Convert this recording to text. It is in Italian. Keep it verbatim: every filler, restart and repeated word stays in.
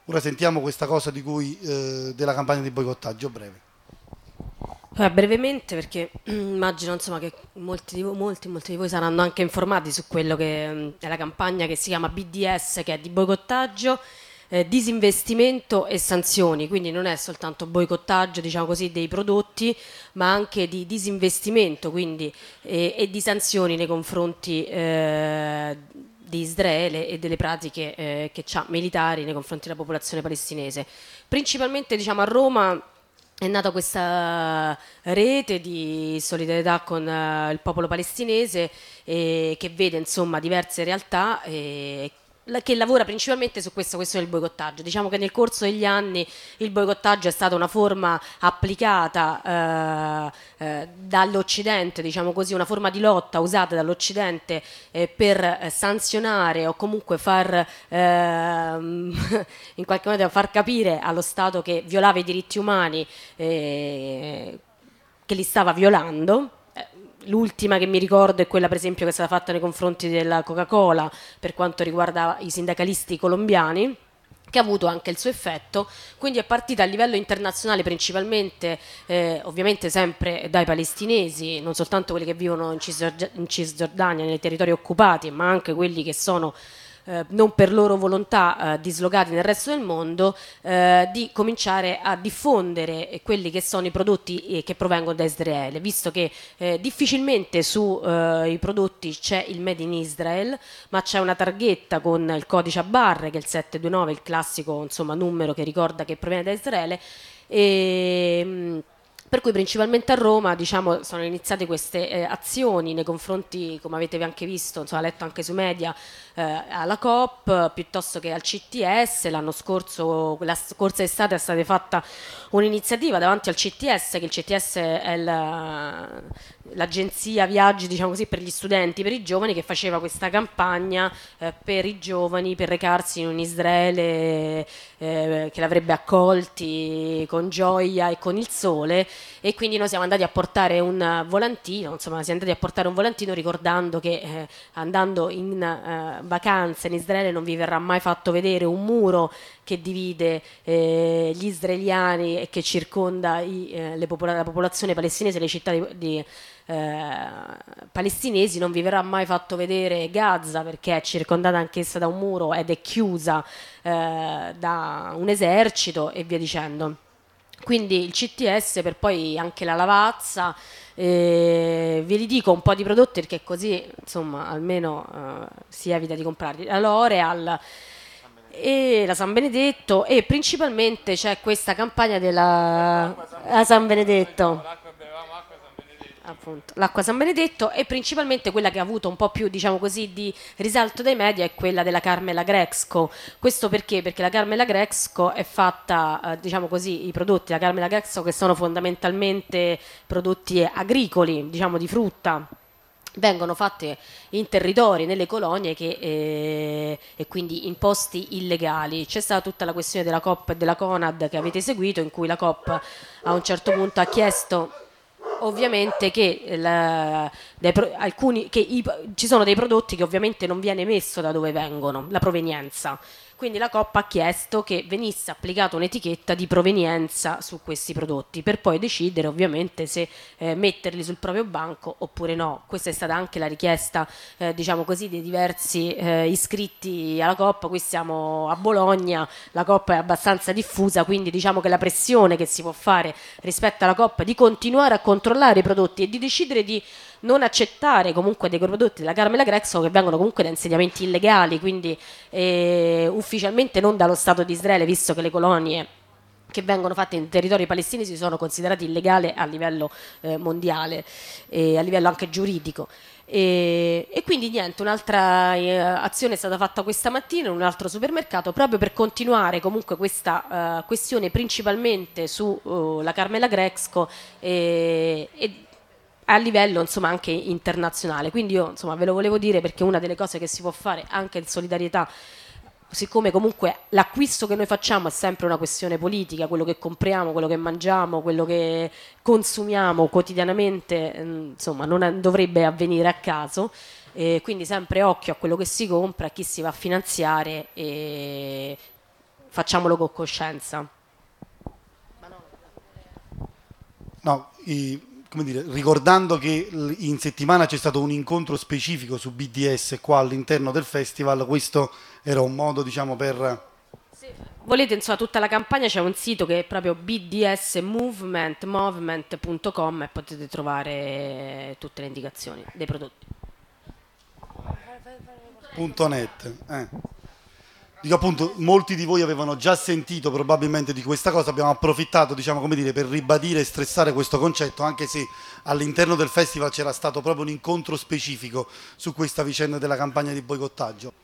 Ora sentiamo questa cosa di cui, eh, della campagna di boicottaggio breve. Eh, brevemente, perché immagino insomma, che molti di, voi, molti, molti di voi saranno anche informati su quello che mm, è la campagna che si chiama B D S, che è di boicottaggio, eh, disinvestimento e sanzioni, quindi non è soltanto boicottaggio, diciamo così, dei prodotti, ma anche di disinvestimento, quindi, eh, e di sanzioni nei confronti eh, di Israele e delle pratiche eh, che ha militari nei confronti della popolazione palestinese. Principalmente, diciamo, a Roma è nata questa rete di solidarietà con eh, il popolo palestinese, eh, che vede insomma diverse realtà, eh, la- che lavora principalmente su questa questione del boicottaggio. Diciamo che nel corso degli anni il boicottaggio è stata una forma applicata eh, eh, dall'Occidente, diciamo così, una forma di lotta usata dall'Occidente eh, per eh, sanzionare o comunque far ehm, in qualche modo far capire allo Stato che violava i diritti umani, eh, che li stava violando. Eh, L'ultima che mi ricordo è quella, per esempio, che è stata fatta nei confronti della Coca-Cola per quanto riguarda i sindacalisti colombiani, che ha avuto anche il suo effetto. Quindi è partita a livello internazionale principalmente, eh, ovviamente sempre dai palestinesi, non soltanto quelli che vivono in, Cisgiorgia- in Cisgiordania, nei territori occupati, ma anche quelli che sono eh, non per loro volontà eh, dislocati nel resto del mondo, eh, di cominciare a diffondere eh, quelli che sono i prodotti eh, che provengono da Israele, visto che eh, difficilmente sui eh, prodotti c'è il Made in Israel, ma c'è una targhetta con il codice a barre, che è il settecentoventidue, il classico insomma, numero che ricorda che proviene da Israele, e, mh, per cui principalmente a Roma, diciamo, sono iniziate queste eh, azioni nei confronti, come avete anche visto, insomma, letto anche sui media, eh, alla Coop piuttosto che al C T S. L'anno scorso, la scorsa estate, è stata fatta un'iniziativa davanti al C T S, che il C T S è la, l'agenzia viaggi, diciamo così, per gli studenti, per i giovani, che faceva questa campagna eh, per i giovani per recarsi in un Israele eh, che l'avrebbe accolti con gioia e con il sole. E quindi noi siamo andati a portare un volantino, insomma siamo andati a portare un volantino ricordando che eh, andando in eh, vacanza in Israele non vi verrà mai fatto vedere un muro che divide eh, gli israeliani e che circonda i, eh, le popola- la popolazione palestinese, le città di, di eh, palestinesi. Non vi verrà mai fatto vedere Gaza, perché è circondata anch'essa da un muro ed è chiusa eh, da un esercito, e via dicendo. Quindi il C T S, per poi anche la lavazza, eh, ve li dico un po' di prodotti perché così insomma almeno eh, si evita di comprarli. La L'Oreal e la San Benedetto, e principalmente c'è questa campagna della a San Benedetto, appunto, l'acqua San Benedetto, e principalmente quella che ha avuto un po' più, diciamo così, di risalto dai media è quella della Carmela Grexco. Questo perché? Perché la Carmela Grexco è fatta, eh, diciamo così, i prodotti della Carmela Grexco, che sono fondamentalmente prodotti agricoli, diciamo di frutta, vengono fatte in territori, nelle colonie, che, eh, e quindi in posti illegali. C'è stata tutta la questione della Coop e della Conad che avete seguito, in cui la Coop a un certo punto ha chiesto ovviamente che, la, dei pro- alcuni, che i- ci sono dei prodotti che ovviamente non viene messo da dove vengono, la provenienza. Quindi la Coop ha chiesto che venisse applicata un'etichetta di provenienza su questi prodotti, per poi decidere ovviamente se eh, metterli sul proprio banco oppure no. Questa è stata anche la richiesta, eh, diciamo così, dei diversi eh, iscritti alla Coop. Qui siamo a Bologna, la Coop è abbastanza diffusa, quindi diciamo che la pressione che si può fare rispetto alla Coop di continuare a controllare i prodotti e di decidere di non accettare comunque dei prodotti della Carmela Grexo che vengono comunque da insediamenti illegali, quindi eh, ufficialmente non dallo Stato di Israele, visto che le colonie che vengono fatte in territori palestinesi sono considerati illegali a livello eh, mondiale e a livello anche giuridico. E, e quindi niente, un'altra eh, azione è stata fatta questa mattina in un altro supermercato, proprio per continuare comunque questa eh, questione principalmente sulla Carmela Grexco e, e a livello insomma anche internazionale. Quindi io insomma ve lo volevo dire, perché una delle cose che si può fare anche in solidarietà, siccome comunque l'acquisto che noi facciamo è sempre una questione politica, quello che compriamo, quello che mangiamo, quello che consumiamo quotidianamente, mm, insomma non è- dovrebbe avvenire a caso, e quindi sempre occhio a quello che si compra, a chi si va a finanziare, e facciamolo con coscienza. No, i, come dire, ricordando che in settimana c'è stato un incontro specifico su B D S qua all'interno del festival, questo era un modo, diciamo, per... Volete, insomma, tutta la campagna, c'è un sito che è proprio b d s movement movement punto com e potete trovare tutte le indicazioni dei prodotti. .net. Eh. Dico appunto, molti di voi avevano già sentito probabilmente di questa cosa, abbiamo approfittato, diciamo, come dire, per ribadire e stressare questo concetto, anche se all'interno del festival c'era stato proprio un incontro specifico su questa vicenda della campagna di boicottaggio.